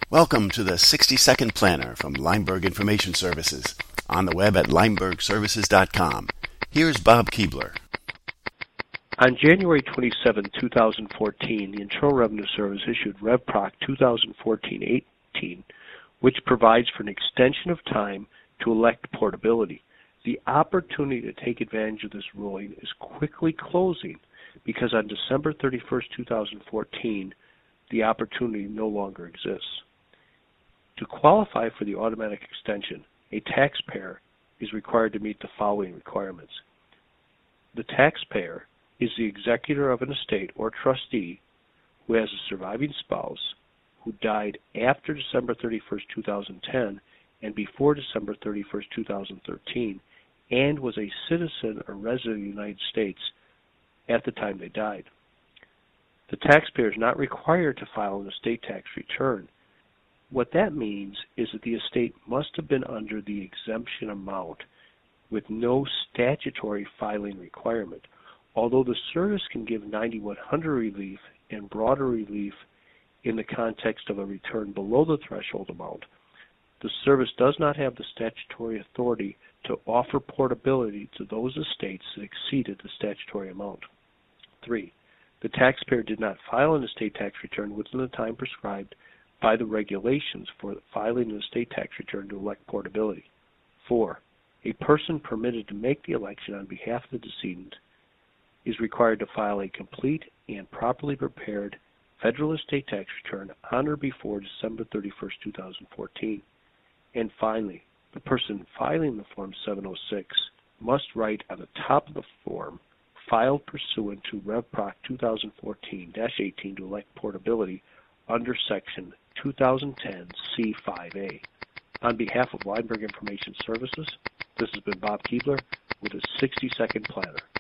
Welcome to the 60-Second Planner from Lineberg Information Services, on the web at linebergservices.com. Here's Bob Keebler. On January 27, 2014, the Internal Revenue Service issued RevProc 2014-18, which provides for an extension of time to elect portability. The opportunity to take advantage of this ruling is quickly closing because on December 31, 2014, the opportunity no longer exists. To qualify for the automatic extension, a taxpayer is required to meet the following requirements. The taxpayer is the executor of an estate or trustee who has a surviving spouse who died after December 31, 2010 and before December 31, 2013 and was a citizen or resident of the United States at the time they died. The taxpayer is not required to file an estate tax return. What that means is that the estate must have been under the exemption amount with no statutory filing requirement. Although the service can give 9100 relief and broader relief in the context of a return below the threshold amount, the service does not have the statutory authority to offer portability to those estates that exceeded the statutory amount. 3. The taxpayer did not file an estate tax return within the time prescribed by the regulations for filing an estate tax return to elect portability. 4. A person permitted to make the election on behalf of the decedent is required to file a complete and properly prepared federal estate tax return on or before December 31, 2014. And finally, the person filing the Form 706 must write on the top of the form, filed pursuant to RevProc 2014-18 to elect portability under Section 2010 C5A. On behalf of Lineberg Information Services, this has been Bob Keebler with a 60-Second Planner.